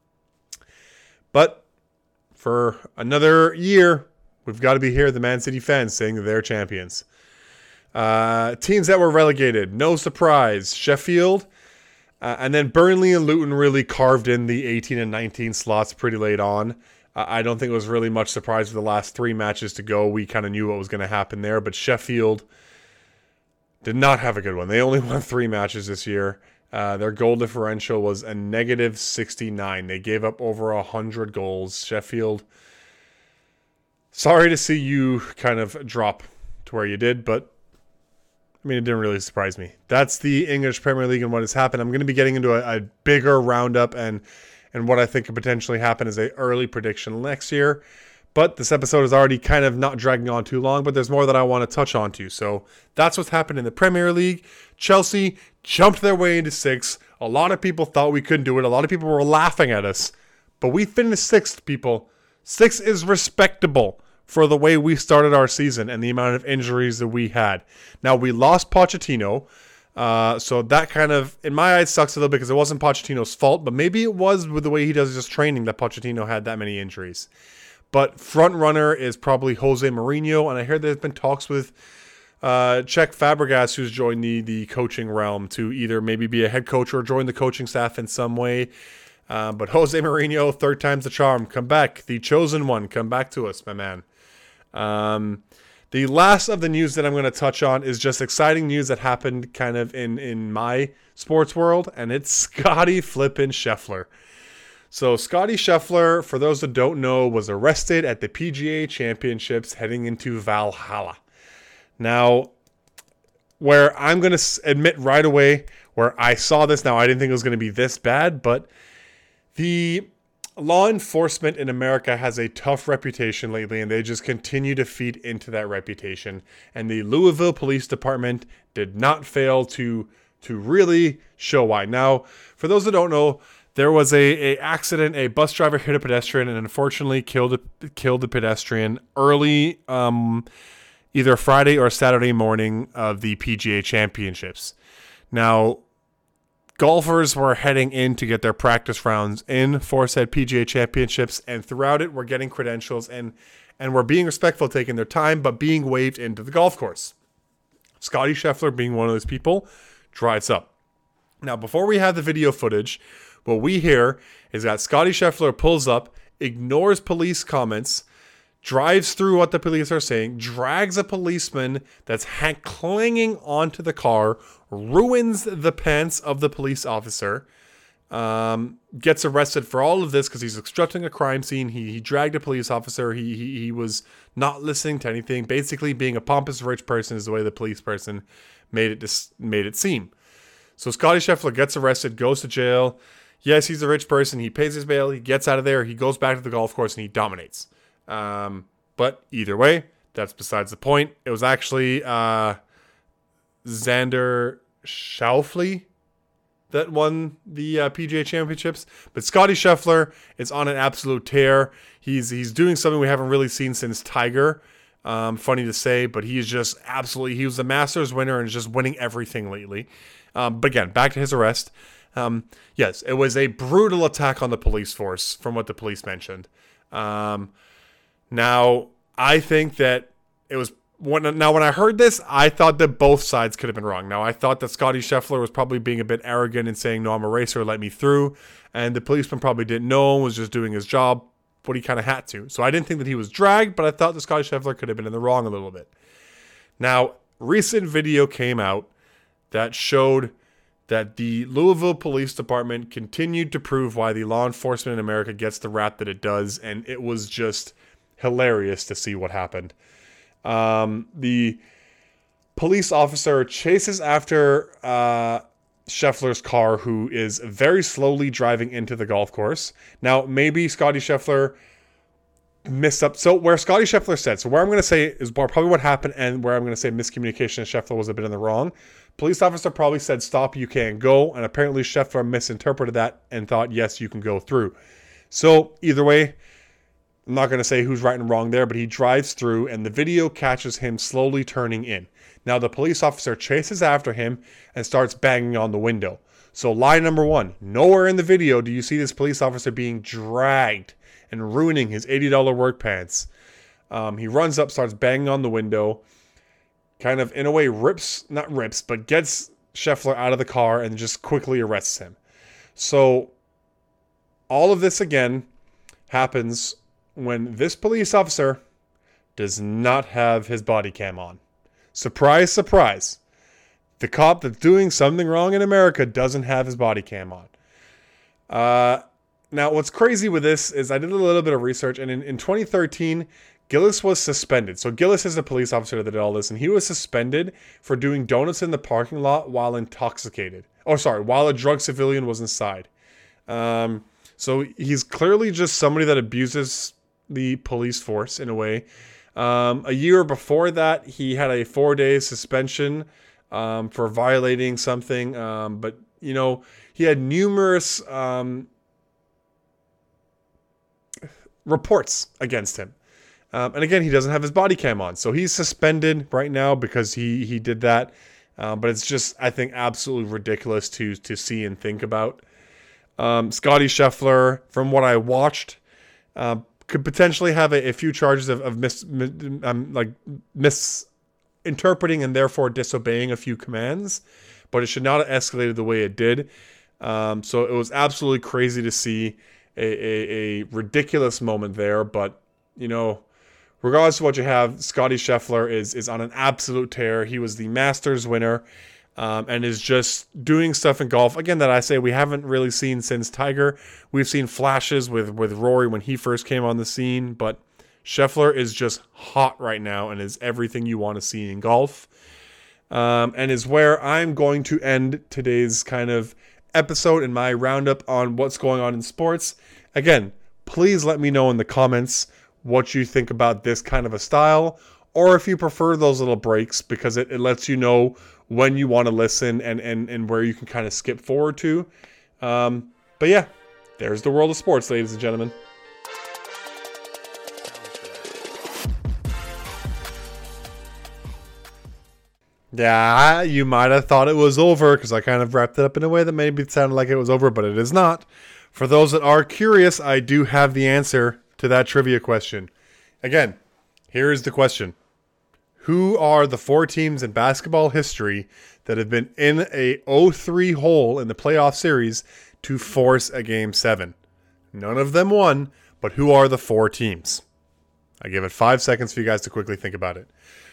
But for another year, we've got to be here, the Man City fans, saying that they're champions. Uh, teams that were relegated, no surprise. Sheffield, uh, and then Burnley and Luton really carved in the eighteen and nineteen slots pretty late on. I don't think it was really much surprise with the last three matches to go. We kind of knew what was going to happen there, but Sheffield did not have a good one. They only won three matches this year. Uh, their goal differential was a negative sixty-nine. They gave up over one hundred goals. Sheffield, sorry to see you kind of drop to where you did, but I mean, it didn't really surprise me. That's the English Premier League and what has happened. I'm going to be getting into a, a bigger roundup and and what I think could potentially happen as a early prediction next year. But this episode is already kind of not dragging on too long, but there's more that I want to touch on to. So that's what's happened in the Premier League. Chelsea jumped their way into sixth. A lot of people thought we couldn't do it. A lot of people were laughing at us. But we finished sixth, people. Sixth is respectable for the way we started our season and the amount of injuries that we had. Now, we lost Pochettino. Uh, so that kind of, in my eyes, sucks a little bit because it wasn't Pochettino's fault. But maybe it was with the way he does his training that Pochettino had that many injuries. But front runner is probably Jose Mourinho. And I heard there's been talks with uh, Cesc Fabregas, who's joined the, the coaching realm, to either maybe be a head coach or join the coaching staff in some way. Uh, but Jose Mourinho, third time's the charm. Come back. The chosen one. Come back to us, my man. Um, the last of the news that I'm going to touch on is just exciting news that happened kind of in, in my sports world. And it's Scottie flippin' Scheffler. So Scottie Scheffler, for those that don't know, was arrested at the P G A Championships heading into Valhalla. Now, where I'm going to admit right away, where I saw this, now I didn't think it was going to be this bad, but the law enforcement in America has a tough reputation lately, and they just continue to feed into that reputation. And the Louisville Police Department did not fail to, to really show why. Now, for those that don't know, there was a, a accident. A bus driver hit a pedestrian and unfortunately killed a, killed the pedestrian early, um, either Friday or Saturday morning of the P G A Championships. Now, golfers were heading in to get their practice rounds in for said P G A Championships, and throughout it, we're getting credentials and and we're being respectful, taking their time, but being waved into the golf course. Scottie Scheffler, being one of those people, drives up. Now, before we have the video footage, what we hear is that Scottie Scheffler pulls up, ignores police comments, drives through what the police are saying, drags a policeman that's ha- clinging onto the car, ruins the pants of the police officer, um, gets arrested for all of this because he's obstructing a crime scene. He, he dragged a police officer. He, he he was not listening to anything. Basically, being a pompous rich person is the way the police person made it dis- made it seem. So Scottie Scheffler gets arrested, goes to jail. Yes, he's a rich person. He pays his bail. He gets out of there. He goes back to the golf course and he dominates. Um, but either way, that's besides the point. It was actually uh, Xander Schauffele that won the uh, P G A Championships. But Scottie Scheffler is on an absolute tear. He's he's doing something we haven't really seen since Tiger. Um, funny to say, but he is just absolutely, he was the Masters winner and is just winning everything lately. Um, but again, back to his arrest. Um, yes, it was a brutal attack on the police force from what the police mentioned. Um, now, I think that it was, when, now when I heard this, I thought that both sides could have been wrong. Now, I thought that Scottie Scheffler was probably being a bit arrogant and saying, no, I'm a racer, let me through. And the policeman probably didn't know and was just doing his job, but he kind of had to. So I didn't think that he was dragged, but I thought that Scottie Scheffler could have been in the wrong a little bit. Now, recent video came out that showed that the Louisville Police Department continued to prove why the law enforcement in America gets the rap that it does, and it was just hilarious to see what happened. Um, the police officer chases after uh, Scheffler's car, who is very slowly driving into the golf course. Now, maybe Scottie Scheffler missed up. So where Scottie Scheffler said, so where I'm going to say is probably what happened, and where I'm going to say miscommunication and Scheffler was a bit in the wrong. Police officer probably said, stop, you can't go. And apparently Scheffler misinterpreted that and thought, yes, you can go through. So either way, I'm not going to say who's right and wrong there, but he drives through and the video catches him slowly turning in. Now the police officer chases after him and starts banging on the window. So lie number one, nowhere in the video do you see this police officer being dragged and ruining his eighty dollars work pants. Um, he runs up, starts banging on the window, kind of in a way rips, not rips, but gets Scheffler out of the car and just quickly arrests him. So all of this again happens when this police officer does not have his body cam on. Surprise, surprise. The cop that's doing something wrong in America doesn't have his body cam on. Uh, now, what's crazy with this is I did a little bit of research, and in, in twenty thirteen, Gillis was suspended. So Gillis is the police officer that did all this, and he was suspended for doing donuts in the parking lot while intoxicated. Oh, sorry, while a drug civilian was inside. Um, So he's clearly just somebody that abuses the police force in a way. Um, a year before that, he had a four-day suspension um, for violating something. Um, but, you know, he had numerous um, reports against him. Um, and again, he doesn't have his body cam on. So he's suspended right now because he, he did that. Um, but it's just, I think, absolutely ridiculous to to see and think about. Um, Scotty Scheffler, from what I watched, uh, could potentially have a, a few charges of, of mis, mis, um, like misinterpreting and therefore disobeying a few commands. But it should not have escalated the way it did. Um, so it was absolutely crazy to see a, a, a ridiculous moment there. But, you know, regardless of what you have, Scotty Scheffler is is on an absolute tear. He was the Masters winner um, and is just doing stuff in golf, again, that I say we haven't really seen since Tiger. We've seen flashes with, with Rory when he first came on the scene, but Scheffler is just hot right now and is everything you want to see in golf. Um, and is where I'm going to end today's kind of episode and my roundup on what's going on in sports. Again, please let me know in the comments what you think about this kind of a style, or if you prefer those little breaks, because it, it lets you know when you want to listen and, and, and where you can kind of skip forward to. Um, but yeah, there's the world of sports, ladies and gentlemen. Yeah, you might have thought it was over because I kind of wrapped it up in a way that maybe it sounded like it was over, but it is not. For those that are curious, I do have the answer to that trivia question. Again, here is the question. Who are the four teams in basketball history that have been in a oh three hole in the playoff series to force a game seven? None of them won, but who are the four teams? I give it five seconds for you guys to quickly think about it.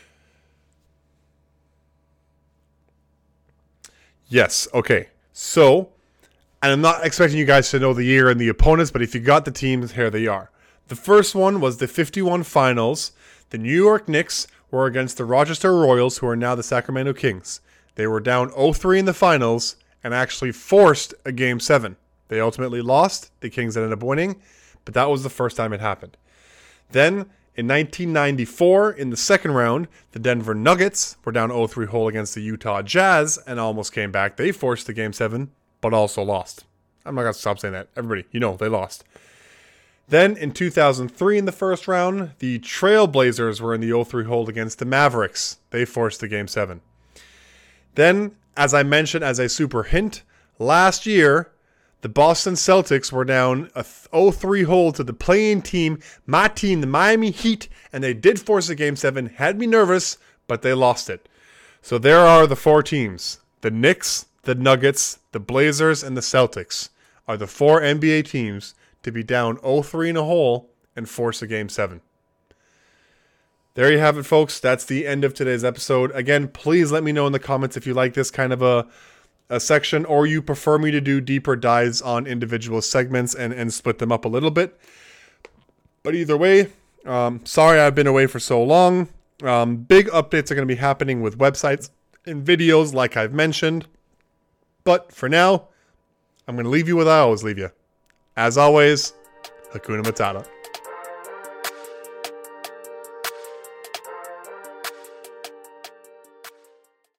Yes, okay. So, and I'm not expecting you guys to know the year and the opponents, but if you got the teams, here they are. The first one was the fifty-one finals. The New York Knicks were against the Rochester Royals, who are now the Sacramento Kings. They were down oh three in the finals and actually forced a game seven. They ultimately lost. The Kings ended up winning, but that was the first time it happened. Then, in nineteen ninety-four, in the second round, the Denver Nuggets were down oh three hole against the Utah Jazz and almost came back. They forced the game seven, but also lost. I'm not going to stop saying that. Everybody, you know, they lost. Then, in two thousand three, in the first round, the Trailblazers were in the oh three hole against the Mavericks. They forced the game seven. Then, as I mentioned as a super hint, last year, the Boston Celtics were down a oh three hole to the play-in team, my team, the Miami Heat, and they did force a game seven. Had me nervous, but they lost it. So there are the four teams. The Knicks, the Nuggets, the Blazers, and the Celtics are the four N B A teams to be down oh three in a hole and force a game seven. There you have it, folks. That's the end of today's episode. Again, please let me know in the comments if you like this kind of a, a section or you prefer me to do deeper dives on individual segments and, and split them up a little bit. But either way, um, sorry I've been away for so long. Um, big updates are going to be happening with websites and videos like I've mentioned. But for now, I'm going to leave you with I always leave you. As always, Hakuna Matata.